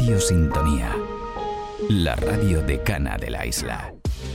Radio Sintonía, la radio decana de la isla.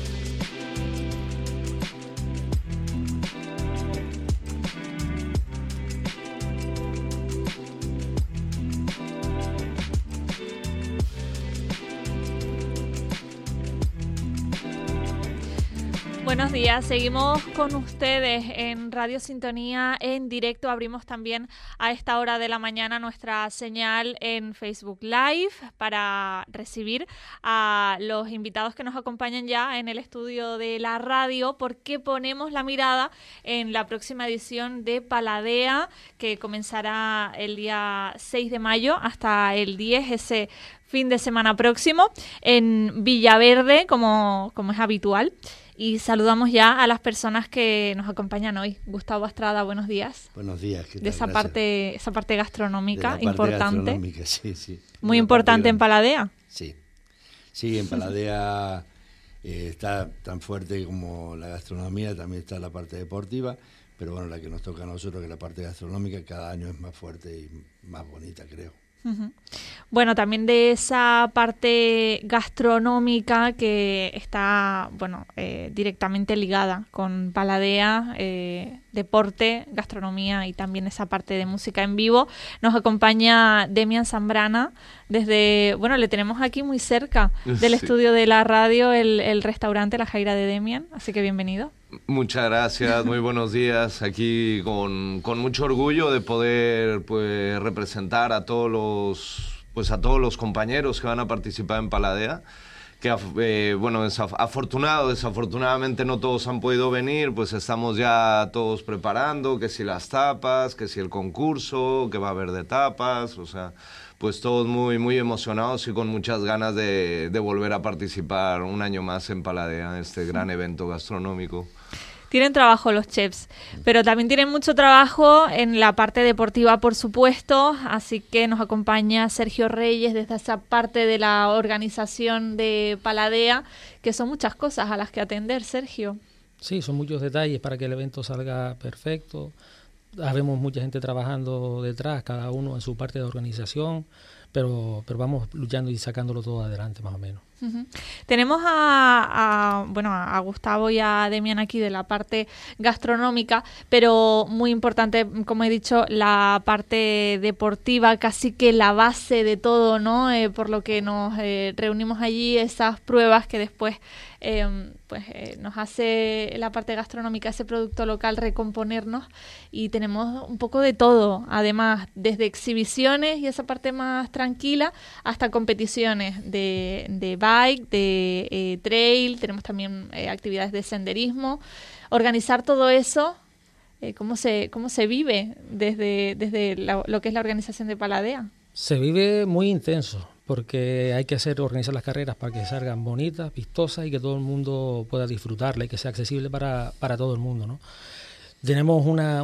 Buenos días, seguimos con ustedes en Radio Sintonía en directo. Abrimos también a esta hora de la mañana nuestra señal en Facebook Live para recibir a los invitados que nos acompañan ya en el estudio de la radio, porque ponemos la mirada en la próxima edición de Paladea, que comenzará el día 6 de mayo hasta el 10, ese fin de semana próximo, en Villaverde, como es habitual. Y saludamos ya a las personas que nos acompañan hoy. Gustavo Astrada, buenos días. Buenos días, ¿qué tal? De esa parte gastronómica de la parte importante. Gastronómica, sí. Muy importante en Paladea. Sí, en Paladea está tan fuerte como la gastronomía, también está la parte deportiva, pero bueno, la que nos toca a nosotros, que la parte gastronómica, cada año es más fuerte y más bonita, creo. Uh-huh. Bueno, también de esa parte gastronómica que está, directamente ligada con Paladea, deporte, gastronomía y también esa parte de música en vivo, nos acompaña Demian Zambrana desde, le tenemos aquí muy cerca del estudio de la radio, el restaurante La Jaira de Demian, así que bienvenido. Muchas gracias, muy buenos días. Aquí con mucho orgullo de poder representar a todos los compañeros que van a participar en Paladea. Que desafortunadamente no todos han podido venir, pues estamos ya todos preparando, que si las tapas, que si el concurso, que va a haber de tapas, pues todos muy, muy emocionados y con muchas ganas de volver a participar un año más en Paladea, en este gran evento gastronómico. Tienen trabajo los chefs, pero también tienen mucho trabajo en la parte deportiva, por supuesto, así que nos acompaña Sergio Reyes desde esa parte de la organización de Paladea, que son muchas cosas a las que atender, Sergio. Sí, son muchos detalles para que el evento salga perfecto. Habemos mucha gente trabajando detrás, cada uno en su parte de organización, pero vamos luchando y sacándolo todo adelante, más o menos. Uh-huh. Tenemos a Gustavo y a Demian aquí de la parte gastronómica, pero muy importante, como he dicho, la parte deportiva, casi que la base de todo, ¿no? Por lo que nos reunimos allí, esas pruebas que después nos hace la parte gastronómica, ese producto local, recomponernos, y tenemos un poco de todo, además, desde exhibiciones y esa parte más tranquila hasta competiciones de bike, de trail, tenemos también actividades de senderismo. Organizar todo eso, ¿cómo se vive desde lo que es la organización de Paladea? Se vive muy intenso, porque hay que organizar las carreras para que salgan bonitas, vistosas y que todo el mundo pueda disfrutarla y que sea accesible para todo el mundo, ¿no? Tenemos una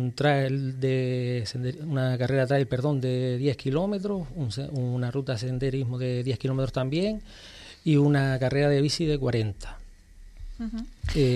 carrera trail, de 10 kilómetros, una ruta de senderismo de 10 kilómetros también, y una carrera de bici de 40. Uh-huh.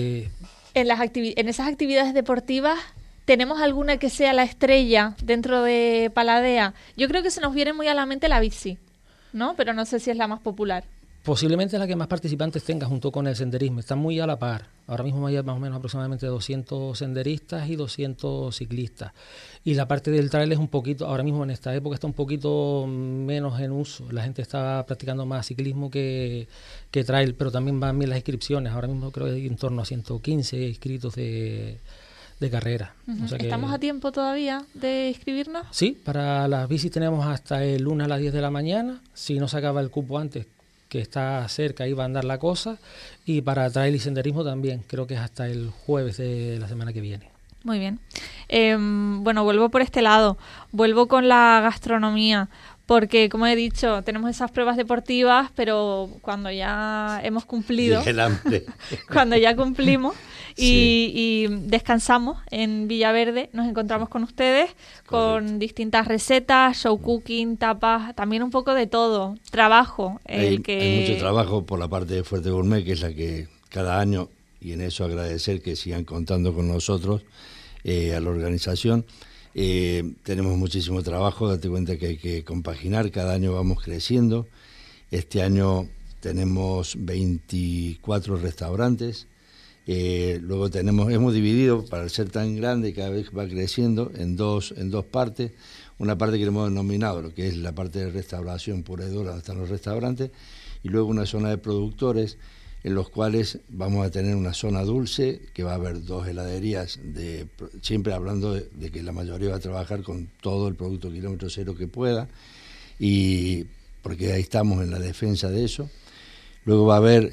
En esas actividades deportivas, ¿tenemos alguna que sea la estrella dentro de Paladea? Yo creo que se nos viene muy a la mente la bici, ¿no? Pero no sé si es la más popular. Posiblemente es la que más participantes tenga junto con el senderismo. Están muy a la par. Ahora mismo hay más o menos aproximadamente 200 senderistas y 200 ciclistas. Y la parte del trail es un poquito, ahora mismo en esta época está un poquito menos en uso. La gente está practicando más ciclismo que trail, pero también van bien las inscripciones. Ahora mismo creo que hay en torno a 115 inscritos de carrera. Uh-huh. O sea que, ¿estamos a tiempo todavía de inscribirnos? Sí, para las bicis tenemos hasta el lunes a las 10 de la mañana. Si no se acaba el cupo antes, que está cerca, ahí va a andar la cosa, y para trail y senderismo también, creo que es hasta el jueves de la semana que viene. Muy bien. Vuelvo por este lado, vuelvo con la gastronomía, porque como he dicho, tenemos esas pruebas deportivas, pero cuando ya hemos cumplido, cuando ya cumplimos y descansamos en Villaverde, nos encontramos con ustedes. Correcto. Con distintas recetas, show cooking, tapas, también un poco de todo, trabajo. Hay mucho trabajo por la parte de Fuerte Gourmet, que es la que cada año, y en eso agradecer que sigan contando con nosotros, a la organización. Tenemos muchísimo trabajo, date cuenta que hay que compaginar, cada año vamos creciendo. Este año tenemos 24 restaurantes. Luego hemos dividido, para ser tan grande, cada vez va creciendo, en dos partes. Una parte que hemos denominado lo que es la parte de restauración pura y dura, donde están los restaurantes, y luego una zona de productores, en los cuales vamos a tener una zona dulce, que va a haber 2 heladerías, siempre hablando de que la mayoría va a trabajar con todo el producto kilómetro cero que pueda, y porque ahí estamos en la defensa de eso. Luego va a haber,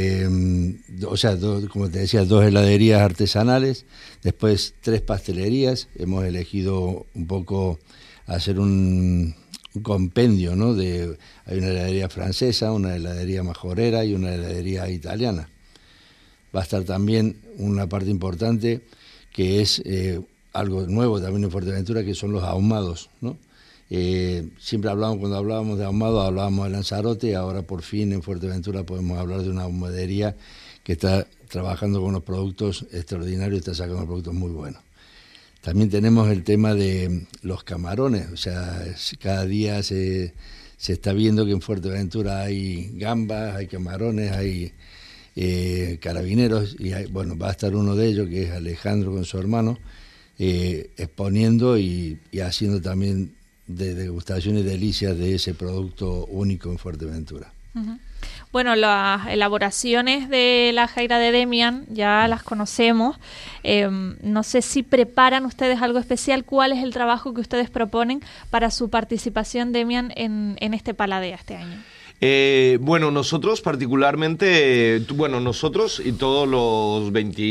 como te decía, 2 heladerías artesanales, después 3 pastelerías. Hemos elegido un poco hacer un compendio, ¿no? Hay una heladería francesa, una heladería majorera y una heladería italiana. Va a estar también una parte importante que es algo nuevo también en Fuerteventura, que son los ahumados, ¿no? Siempre cuando hablábamos de ahumado, hablábamos de Lanzarote, ahora por fin en Fuerteventura podemos hablar de una ahumadería que está trabajando con unos productos extraordinarios, está sacando productos muy buenos. También tenemos el tema de los camarones, o sea, cada día se está viendo que en Fuerteventura hay gambas, hay camarones, hay carabineros, y va a estar uno de ellos, que es Alejandro con su hermano, exponiendo y haciendo también de degustación y delicias de ese producto único en Fuerteventura. Uh-huh. Bueno, las elaboraciones de la Jaira de Demian ya las conocemos. No sé si preparan ustedes algo especial. ¿Cuál es el trabajo que ustedes proponen para su participación, Demian, en este Paladea este año? Nosotros particularmente, nosotros y todos los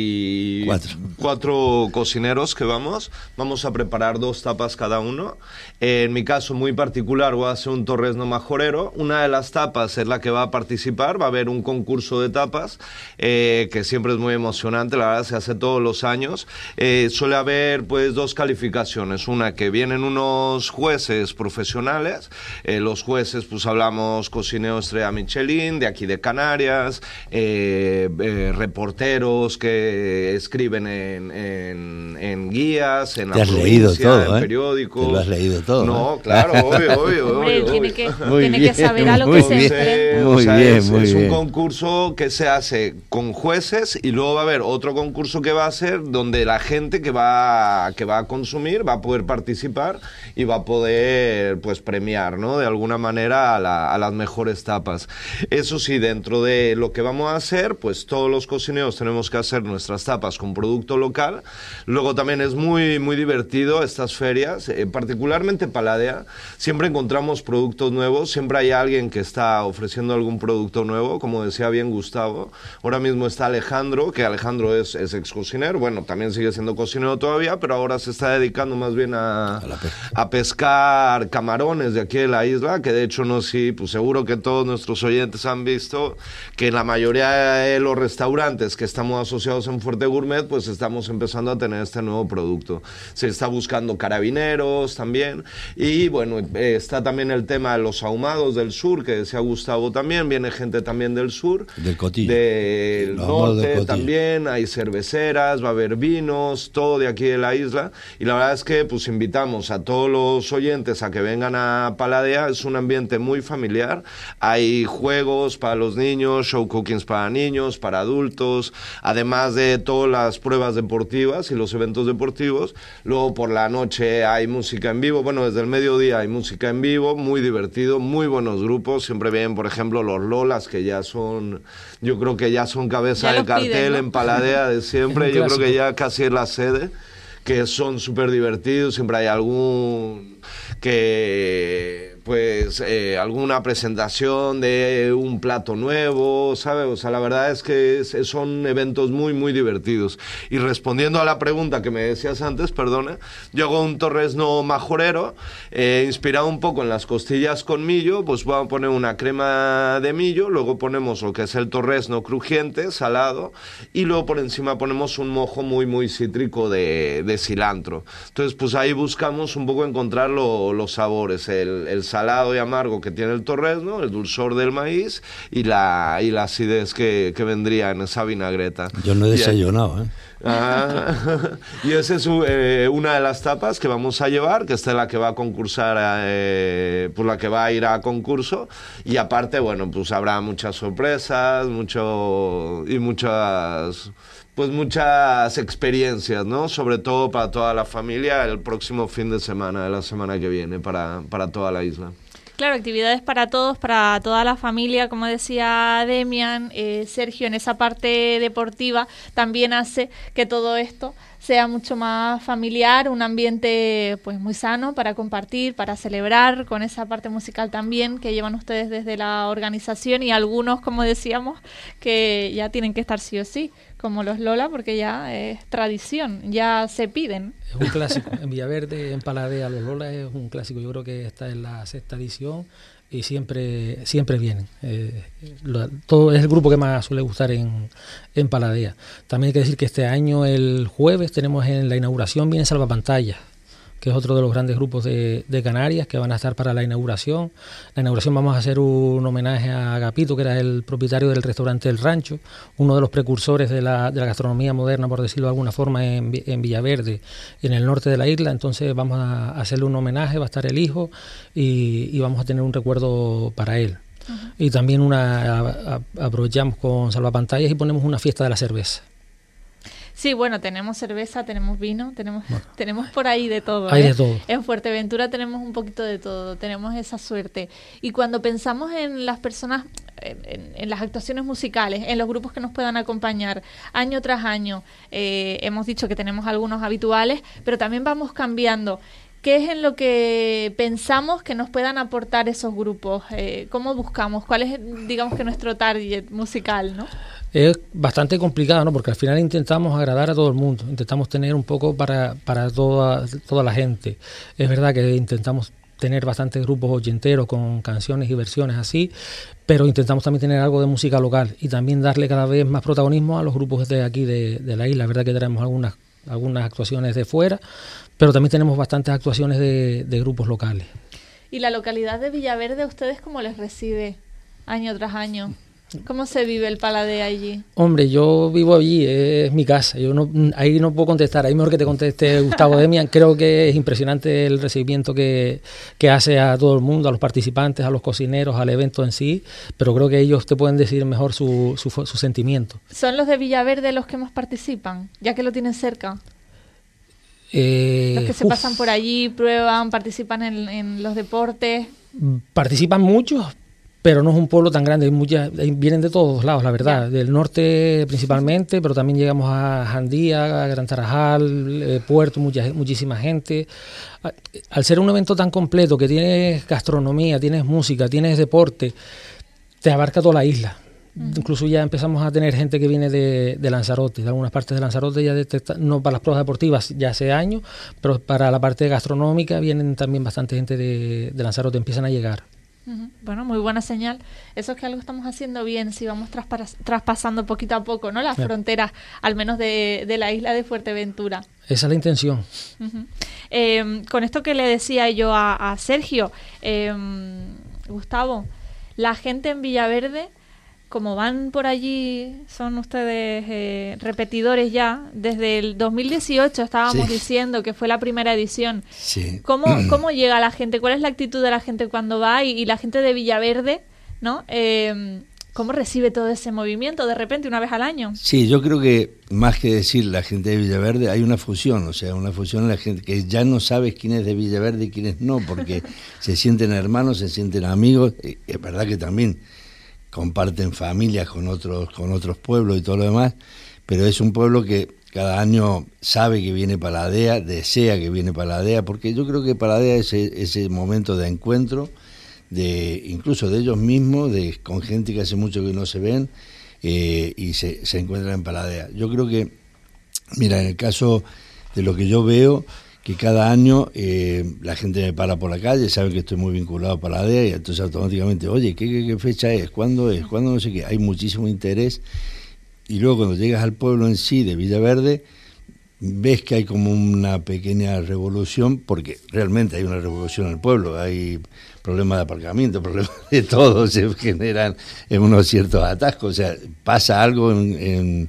24 cocineros que vamos a preparar 2 tapas cada uno. En mi caso muy particular voy a hacer un torresno majorero. Una de las tapas es la que va a participar, va a haber un concurso de tapas, que siempre es muy emocionante, la verdad se hace todos los años. Suele haber pues 2 calificaciones, una que vienen unos jueces profesionales, los jueces pues hablamos cocineros estrella Michelin, de aquí de Canarias, reporteros que escriben en guías, en la provincia, en periódicos. Te lo has leído todo. No, claro, obvio. Hombre, tiene que saber a lo que se enfrenta. Es un concurso que se hace con jueces, y luego va a haber otro concurso que va a ser donde la gente que va a consumir va a poder participar y va a poder pues premiar, ¿no? De alguna manera a las mejores tapas. Eso sí, dentro de lo que vamos a hacer, pues todos los cocineros tenemos que hacer nuestras tapas con producto local. Luego también es muy, muy divertido estas ferias, particularmente Paladea. Siempre encontramos productos nuevos, siempre hay alguien que está ofreciendo algún producto nuevo, como decía bien Gustavo. Ahora mismo está Alejandro, que Alejandro es ex cocinero, bueno, también sigue siendo cocinero todavía, pero ahora se está dedicando más bien a pescar camarones de aquí de la isla, que de hecho no sé, pues seguro que todos nuestros oyentes han visto que en la mayoría de los restaurantes que estamos asociados en Fuerte Gourmet, pues estamos empezando a tener este nuevo producto. Se está buscando carabineros también, y bueno, está también el tema de los ahumados del sur, que decía Gustavo también, viene gente también del sur, del Cotillo, del norte también, hay cerveceras, va a haber vinos, todo de aquí de la isla, y la verdad es que pues invitamos a todos los oyentes a que vengan a Paladea. Es un ambiente muy familiar. Hay juegos para los niños, show cookings para niños, para adultos, además de todas las pruebas deportivas y los eventos deportivos. Luego por la noche hay música en vivo, bueno, desde el mediodía hay música en vivo, muy divertido, muy buenos grupos. Siempre vienen, por ejemplo, los Lolas, que ya son, yo creo que ya son cabeza de cartel, piden, ¿no? En Paladea de siempre, yo creo que ya casi es la sede, que son súper divertidos. Siempre hay algún que pues alguna presentación de un plato nuevo, ¿sabes? O sea, la verdad es que son eventos muy, muy divertidos. Y respondiendo a la pregunta que me decías antes, perdona, yo hago un torresno majorero, inspirado un poco en las costillas con millo, pues voy a poner una crema de millo, luego ponemos lo que es el torresno crujiente, salado, y luego por encima ponemos un mojo muy, muy cítrico de cilantro. Entonces, pues ahí buscamos un poco encontrar los sabores, el salado y amargo que tiene el torrezno, el dulzor del maíz y la acidez que vendría en esa vinagreta. Yo no he desayunado, ¿eh? Y esa es una de las tapas que vamos a llevar, que esta es la que va a concursar, por la que va a ir a concurso, y aparte, bueno, pues habrá muchas sorpresas, muchas experiencias, ¿no? Sobre todo para toda la familia el próximo fin de semana, la semana que viene, para toda la isla. Claro, actividades para todos, para toda la familia, como decía Demian. Sergio, en esa parte deportiva también hace que todo esto sea mucho más familiar, un ambiente pues muy sano para compartir, para celebrar, con esa parte musical también que llevan ustedes desde la organización, y algunos, como decíamos, que ya tienen que estar sí o sí, como los Lola, porque ya es tradición, ya se piden. Es un clásico. En Villaverde, en Paladea, los Lola es un clásico. Yo creo que esta es la 6ª edición y siempre vienen. Todo es el grupo que más suele gustar en Paladea. También hay que decir que este año, el jueves, tenemos en la inauguración, viene Salvapantallas, que es otro de los grandes grupos de Canarias que van a estar para la inauguración. La inauguración vamos a hacer un homenaje a Agapito, que era el propietario del restaurante El Rancho, uno de los precursores de la gastronomía moderna, por decirlo de alguna forma, en Villaverde, en el norte de la isla. Entonces vamos a hacerle un homenaje, va a estar el hijo y vamos a tener un recuerdo para él. Uh-huh. Y también aprovechamos con Salvapantallas y ponemos una fiesta de la cerveza. Sí, bueno, tenemos cerveza, tenemos vino, tenemos por ahí de todo. Hay de todo. En Fuerteventura tenemos un poquito de todo, tenemos esa suerte. Y cuando pensamos en las personas, en las actuaciones musicales, en los grupos que nos puedan acompañar año tras año, hemos dicho que tenemos algunos habituales, pero también vamos cambiando. ¿Qué es en lo que pensamos que nos puedan aportar esos grupos? ¿Cómo buscamos? ¿Cuál es, digamos, que nuestro target musical, no? Es bastante complicado, ¿no? Porque al final intentamos agradar a todo el mundo, intentamos tener un poco para toda la gente. Es verdad que intentamos tener bastantes grupos ochenteros con canciones y versiones así, pero intentamos también tener algo de música local y también darle cada vez más protagonismo a los grupos de aquí de la isla. Es verdad que traemos algunas actuaciones de fuera, pero también tenemos bastantes actuaciones de grupos locales. ¿Y la localidad de Villaverde a ustedes cómo les recibe año tras año? ¿Cómo se vive el Paladea allí? Hombre, yo vivo allí, es mi casa. Ahí no puedo contestar, ahí mejor que te conteste Gustavo Demian. Creo que es impresionante el recibimiento que hace a todo el mundo, a los participantes, a los cocineros, al evento en sí, pero creo que ellos te pueden decir mejor su sentimiento. ¿Son los de Villaverde los que más participan, ya que lo tienen cerca? Los que se pasan por allí, prueban, participan en los deportes. Participan muchos, pero no es un pueblo tan grande, vienen de todos lados, la verdad, del norte principalmente, pero también llegamos a Jandía, a Gran Tarajal, Puerto, muchísima gente. Al ser un evento tan completo, que tienes gastronomía, tienes música, tienes deporte, te abarca toda la isla. Uh-huh. Incluso ya empezamos a tener gente que viene de Lanzarote, de algunas partes de Lanzarote, ya no para las pruebas deportivas ya hace años, pero para la parte gastronómica vienen también bastante gente de Lanzarote, empiezan a llegar. Uh-huh. Bueno, muy buena señal. Eso es que algo estamos haciendo bien, si vamos traspasando poquito a poco, ¿no? Las fronteras, al menos de la isla de Fuerteventura. Esa es la intención. Uh-huh. Con esto que le decía yo a Sergio, Gustavo, la gente en Villaverde, como van por allí, son ustedes repetidores ya, desde el 2018 estábamos diciendo que fue la primera edición. Sí. ¿Cómo llega la gente? ¿Cuál es la actitud de la gente cuando va? Y la gente de Villaverde, ¿no? ¿Cómo recibe todo ese movimiento de repente una vez al año? Sí, yo creo que más que decir la gente de Villaverde, hay una fusión, o sea, una fusión en la gente que ya no sabes quién es de Villaverde y quién es no, porque se sienten hermanos, se sienten amigos, es verdad que también comparten familias con otros pueblos y todo lo demás, pero es un pueblo que cada año sabe que viene Paladea, desea que viene Paladea, porque yo creo que Paladea es ese momento de encuentro, incluso de ellos mismos, con gente que hace mucho que no se ven, y se encuentran en Paladea. Yo creo que, mira, en el caso de lo que yo veo, que cada año la gente me para por la calle, sabe que estoy muy vinculado a Paladea y entonces automáticamente, oye, ¿qué fecha es? ¿Cuándo es? ¿Cuándo no sé qué? Hay muchísimo interés y luego cuando llegas al pueblo en sí de Villaverde, ves que hay como una pequeña revolución, porque realmente hay una revolución en el pueblo, hay problemas de aparcamiento, problemas de todo, se generan en unos ciertos atascos, o sea, pasa algo en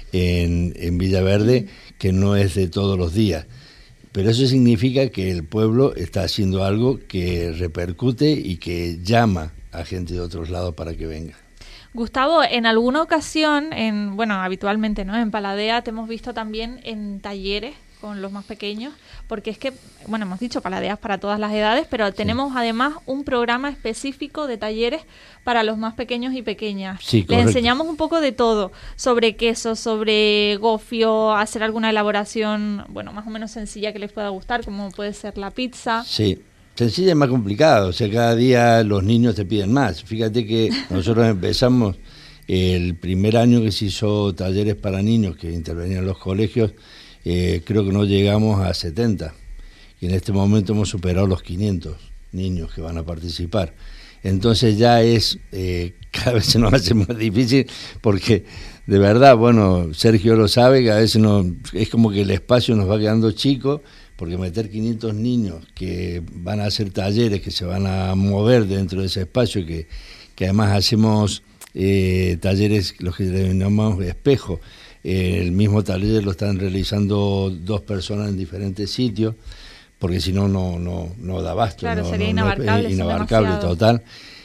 Villaverde que no es de todos los días, pero eso significa que el pueblo está haciendo algo que repercute y que llama a gente de otros lados para que venga. Gustavo, en alguna ocasión, habitualmente, ¿no? En Paladea te hemos visto también en talleres con los más pequeños, porque es que, hemos dicho Paladeas para todas las edades, pero tenemos además un programa específico de talleres para los más pequeños y pequeñas. Sí, les enseñamos un poco de todo, sobre queso, sobre gofio, hacer alguna elaboración, más o menos sencilla que les pueda gustar, como puede ser la pizza. Sí. Sencilla es más complicado, o sea, cada día los niños te piden más. Fíjate que nosotros empezamos el primer año que se hizo talleres para niños que intervenían en los colegios, creo que no llegamos a 70. Y en este momento hemos superado los 500 niños que van a participar. Entonces ya cada vez se nos hace más difícil porque de verdad, Sergio lo sabe, que a veces es como que el espacio nos va quedando chico, porque meter 500 niños que van a hacer talleres, que se van a mover dentro de ese espacio, que además hacemos talleres, los que denominamos espejo, el mismo taller lo están realizando 2 personas en diferentes sitios, porque si no da abasto. Claro, sería inabarcable. Inabarcable, total.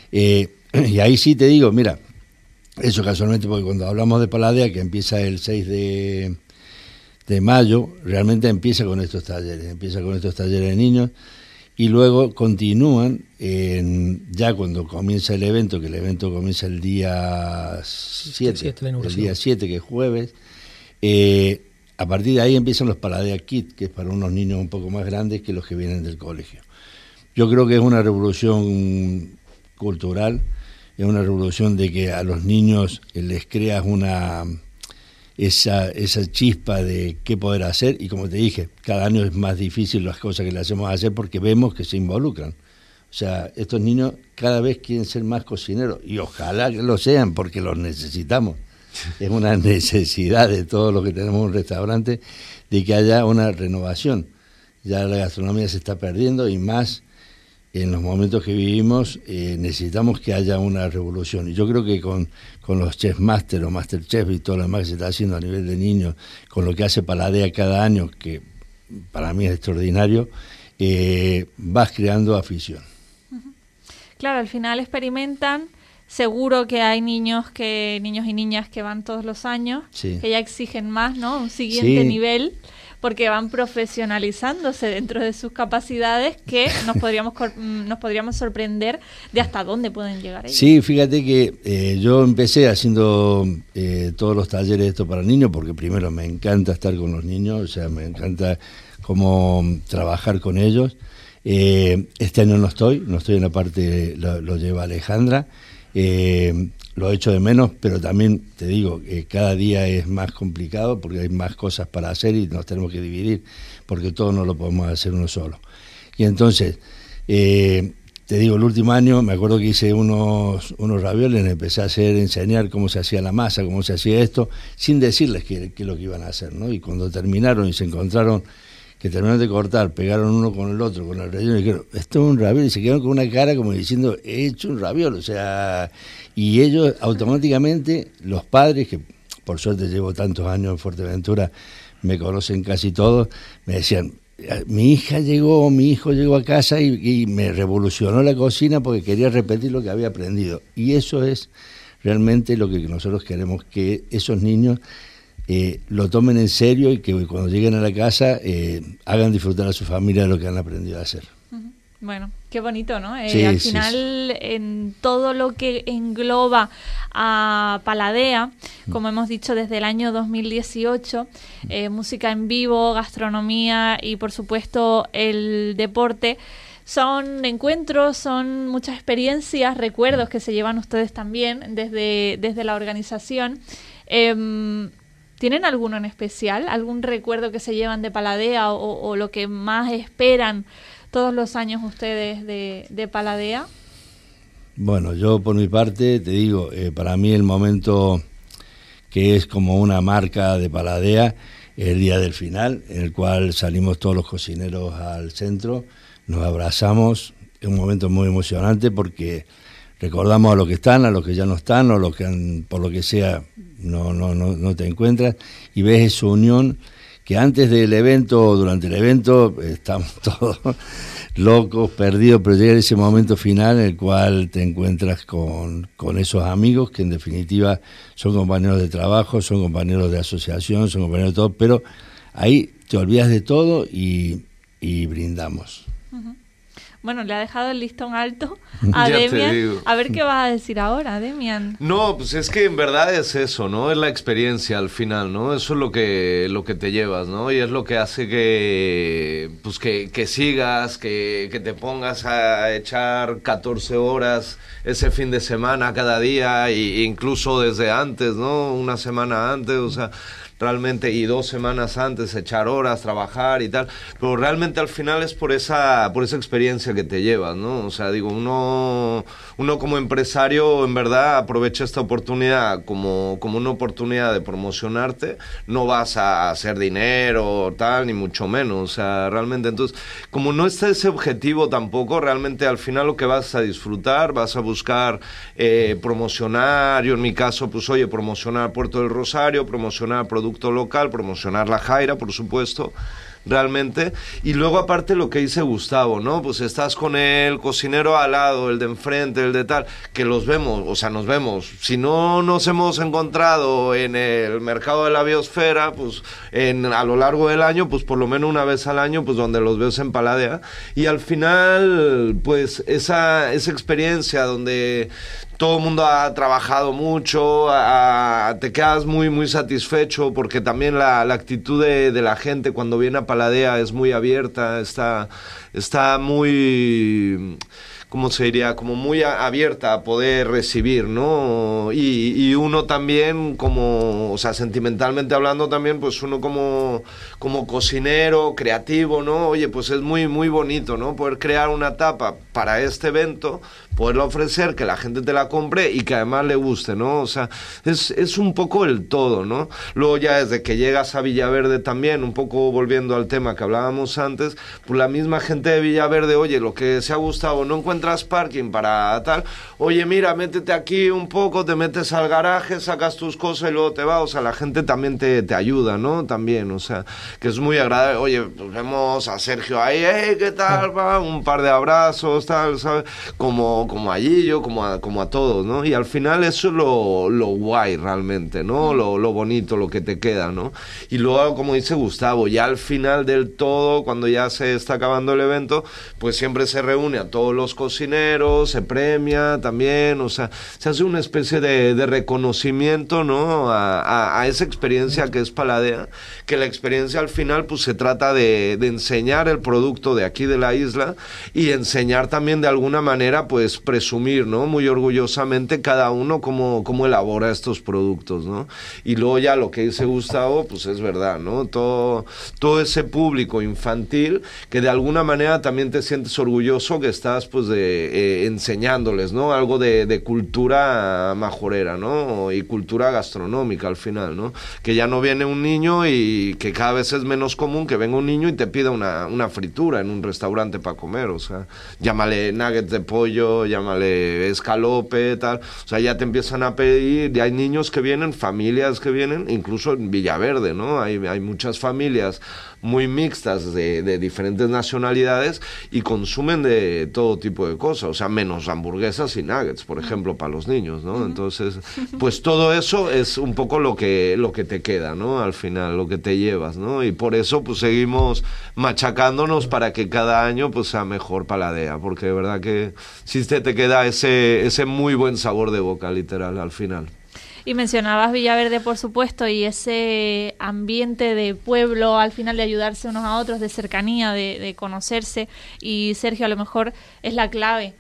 Y ahí sí te digo, mira, eso casualmente, porque cuando hablamos de Paladea, que empieza el 6 de mayo, realmente empieza con estos talleres de niños, y luego continúan ya cuando comienza el evento, que el evento comienza el día 7, que es jueves. A partir de ahí empiezan los Paladea Kids, que es para unos niños un poco más grandes que los que vienen del colegio. Yo creo que es una revolución cultural, es una revolución de que a los niños les creas esa chispa de qué poder hacer, y como te dije, cada año es más difícil las cosas que le hacemos hacer porque vemos que se involucran. O sea, estos niños cada vez quieren ser más cocineros, y ojalá que lo sean porque los necesitamos. Es una necesidad de todo lo que tenemos en un restaurante, de que haya una renovación. Ya la gastronomía se está perdiendo, y más en los momentos que vivimos necesitamos que haya una revolución. Y yo creo que con los Chef Master o Master Chef y todo lo demás que se está haciendo a nivel de niños, con lo que hace Paladea cada año, que para mí es extraordinario, vas creando afición. Claro, al final experimentan. Seguro que hay niños y niñas que van todos los años, sí, que ya exigen más, ¿no? Un siguiente sí, nivel, porque van profesionalizándose dentro de sus capacidades, que nos podríamos sorprender de hasta dónde pueden llegar ellos. Sí, fíjate que yo empecé haciendo todos los talleres de esto para niños, porque primero me encanta estar con los niños, o sea, me encanta cómo trabajar con ellos. Este año no estoy en la parte, lo lleva Alejandra. Lo echo de menos, pero también te digo que cada día es más complicado porque hay más cosas para hacer y nos tenemos que dividir, porque todo no lo podemos hacer uno solo. Y entonces, te digo, el último año me acuerdo que hice unos ravioles, empecé a enseñar cómo se hacía la masa, cómo se hacía esto, sin decirles qué es lo que iban a hacer, ¿no? Y cuando terminaron y se encontraron que terminaron de cortar, pegaron uno con el otro, con el relleno, y dijeron, esto es un raviol, y se quedaron con una cara como diciendo, he hecho un raviol, o sea, y ellos automáticamente, los padres, que por suerte llevo tantos años en Fuerteventura, me conocen casi todos, me decían, mi hijo llegó a casa y me revolucionó la cocina porque quería repetir lo que había aprendido, y eso es realmente lo que nosotros queremos, que esos niños lo tomen en serio y que cuando lleguen a la casa hagan disfrutar a su familia de lo que han aprendido a hacer. Bueno, qué bonito, ¿no? Sí, al final, en todo lo que engloba a Paladea, como hemos dicho desde el año 2018, música en vivo, gastronomía y por supuesto el deporte, son encuentros, son muchas experiencias, recuerdos que se llevan ustedes también desde la organización. ¿Tienen alguno en especial? ¿Algún recuerdo que se llevan de Paladea o lo que más esperan todos los años ustedes de Paladea? Bueno, yo por mi parte te digo, para mí el momento que es como una marca de Paladea el día del final, en el cual salimos todos los cocineros al centro, nos abrazamos. Es un momento muy emocionante porque recordamos a los que están, a los que ya no están, o los que por lo que sea no te encuentras, y ves esa unión que antes del evento o durante el evento estamos todos locos, perdidos, pero llega ese momento final en el cual te encuentras con esos amigos que en definitiva son compañeros de trabajo, son compañeros de asociación, son compañeros de todo, pero ahí te olvidas de todo y brindamos. Uh-huh. Bueno, le ha dejado el listón alto a Ya Demian. A ver qué vas a decir ahora, Demian. No, pues es que en verdad es eso, ¿no? Es la experiencia al final, ¿no? Eso es lo que te llevas, ¿no? Y es lo que hace que sigas, que te pongas a echar 14 horas ese fin de semana cada día, e incluso desde antes, ¿no? Una semana antes, o sea, realmente, y 2 semanas antes, echar horas, trabajar y tal, pero realmente al final es por esa experiencia que te llevas, ¿no? O sea, digo, uno como empresario, en verdad, aprovecha esta oportunidad como una oportunidad de promocionarte, no vas a hacer dinero, tal, ni mucho menos, o sea, realmente, entonces, como no está ese objetivo tampoco, realmente al final lo que vas a disfrutar, vas a buscar promocionar, yo en mi caso, pues oye, promocionar Puerto del Rosario, promocionar producto local, promocionar la Jaira, por supuesto, realmente, y luego aparte lo que dice Gustavo, ¿no? Pues estás con el cocinero al lado, el de enfrente, el de tal, que los vemos, o sea, nos vemos, si no nos hemos encontrado en el mercado de la biosfera, pues a lo largo del año, pues por lo menos una vez al año, pues donde los veo en Paladea, y al final, pues esa experiencia donde todo el mundo ha trabajado mucho, te quedas muy, muy satisfecho, porque también la actitud de la gente cuando viene a Paladea es muy abierta, está muy, ¿cómo se diría? Como muy abierta a poder recibir, ¿no? Y uno también, como, o sea, sentimentalmente hablando también, pues uno como cocinero, creativo, ¿no? Oye, pues es muy, muy bonito, ¿no? Poder crear una tapa para este evento, poderla ofrecer, que la gente te la compre y que además le guste, ¿no? O sea, es un poco el todo, ¿no? Luego ya desde que llegas a Villaverde también, un poco volviendo al tema que hablábamos antes, pues la misma gente de Villaverde, oye, lo que se ha gustado, no encuentras parking para tal, oye, mira, métete aquí un poco, te metes al garaje, sacas tus cosas y luego te vas, o sea, la gente también te ayuda, ¿no? También, o sea, que es muy agradable, oye, pues vemos a Sergio ahí, ¿qué tal, va? Un par de abrazos, tal, ¿sabes? Como allí, yo, como a todos, ¿no? Y al final eso es lo guay realmente, ¿no? Lo bonito, lo que te queda, ¿no? Y luego, como dice Gustavo, ya al final del todo, cuando ya se está acabando el evento, pues siempre se reúne a todos los cocineros, se premia también, o sea, se hace una especie de reconocimiento, ¿no? A esa experiencia que es Paladea, que la experiencia al final, pues se trata de enseñar el producto de aquí de la isla y enseñar también de alguna manera, pues presumir, ¿no? Muy orgullosamente cada uno cómo elabora estos productos, ¿no? Y luego ya lo que dice Gustavo, pues es verdad, ¿no? Todo ese público infantil que de alguna manera también te sientes orgulloso que estás, pues, enseñándoles, ¿no? Algo de cultura majorera, ¿no? Y cultura gastronómica al final, ¿no? Que ya no viene un niño y que cada vez es menos común que venga un niño y te pida una fritura en un restaurante para comer, o sea, llámale nuggets de pollo, llámale escalope, tal, o sea, ya te empiezan a pedir, ya hay niños que vienen, familias que vienen, incluso en Villaverde, ¿no? Hay muchas familias muy mixtas de diferentes nacionalidades y consumen de todo tipo de cosas, o sea, menos hamburguesas y nuggets, por ejemplo, para los niños, ¿no? Entonces, pues todo eso es un poco lo que te queda, ¿no? Al final, lo que te llevas, ¿no? Y por eso, pues seguimos machacándonos para que cada año, pues sea mejor Paladea, porque de verdad que sí te queda ese muy buen sabor de boca, literal, al final. Y mencionabas Villaverde, por supuesto, y ese ambiente de pueblo, al final de ayudarse unos a otros, de cercanía, de conocerse. Y Sergio, a lo mejor es la clave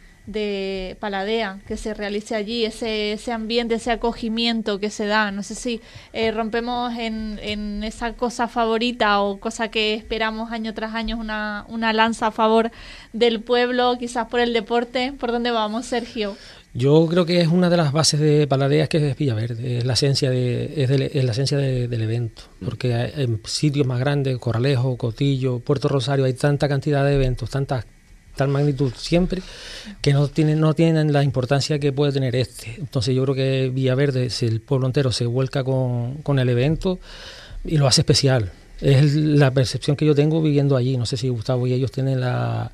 de Paladea, que se realice allí, ese ambiente, ese acogimiento que se da. No sé si rompemos en esa cosa favorita o cosa que esperamos año tras año, una lanza a favor del pueblo, quizás por el deporte. ¿Por dónde vamos, Sergio? Yo creo que es una de las bases de Paladea, que es Villaverde, es la esencia del evento, porque en sitios más grandes, Corralejo, Cotillo, Puerto Rosario, hay tanta cantidad de eventos, tal magnitud siempre, que no tienen la importancia que puede tener este. Entonces yo creo que Villaverde, si el pueblo entero se vuelca con el evento y lo hace especial. Es la percepción que yo tengo viviendo allí. No sé si Gustavo y ellos tienen la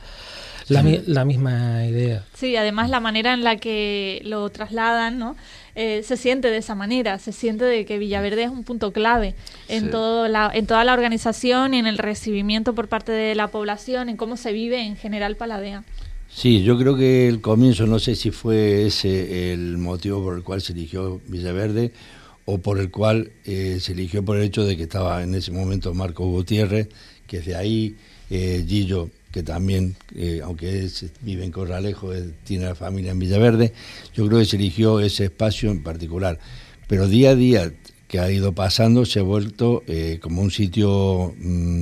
misma idea. Sí, además la manera en la que lo trasladan, ¿no? Se siente de esa manera, se siente de que Villaverde es un punto clave en toda la organización y en el recibimiento por parte de la población, en cómo se vive en general Paladea. Sí, yo creo que el comienzo, no sé si fue ese el motivo por el cual se eligió Villaverde o por el cual se eligió por el hecho de que estaba en ese momento Marco Gutiérrez, que es de ahí, Gillo, que también, aunque vive en Corralejo, tiene la familia en Villaverde. Yo creo que se eligió ese espacio en particular. Pero día a día que ha ido pasando se ha vuelto como un sitio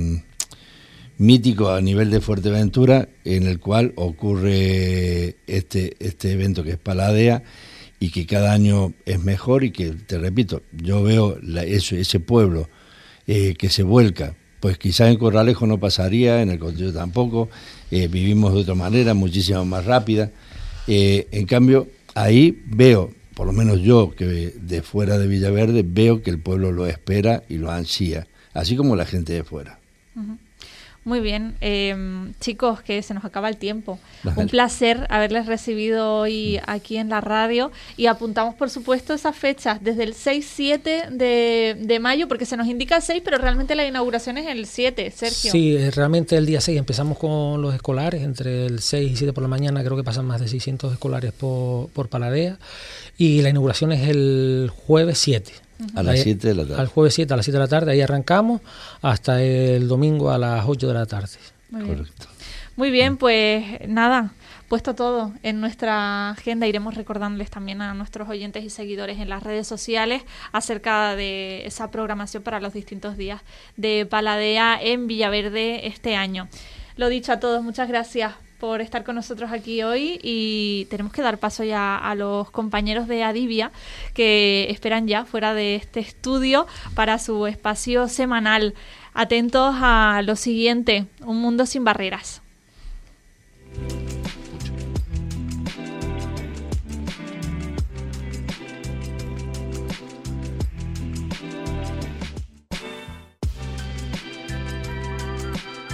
mítico a nivel de Fuerteventura, en el cual ocurre este evento que es Paladea, y que cada año es mejor, y que, te repito, yo veo ese pueblo que se vuelca. Pues quizás en Corralejo no pasaría, en el Cotillo tampoco, vivimos de otra manera, muchísimo más rápida. En cambio, ahí veo, por lo menos yo, que de fuera de Villaverde, veo que el pueblo lo espera y lo ansía, así como la gente de fuera. Uh-huh. Muy bien, chicos, que se nos acaba el tiempo. Vale. Un placer haberles recibido hoy aquí en la radio, y apuntamos, por supuesto, esas fechas desde el 6-7 de mayo, porque se nos indica el 6, pero realmente la inauguración es el 7, Sergio. Sí, realmente el día 6 empezamos con los escolares, entre el 6 y 7 por la mañana creo que pasan más de 600 escolares por Paladea, y la inauguración es el jueves 7. A las 7 de la tarde. Al jueves 7 a las 7 de la tarde, ahí arrancamos, hasta el domingo a las 8 de la tarde. Muy bien. Correcto. Muy bien, pues nada, puesto todo en nuestra agenda, iremos recordándoles también a nuestros oyentes y seguidores en las redes sociales acerca de esa programación para los distintos días de Paladea en Villaverde este año. Lo dicho a todos, muchas gracias por estar con nosotros aquí hoy, y tenemos que dar paso ya a los compañeros de Adivia, que esperan ya fuera de este estudio para su espacio semanal. Atentos a lo siguiente: Un mundo sin barreras.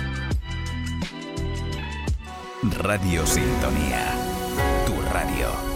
Radio Sintonía, tu radio.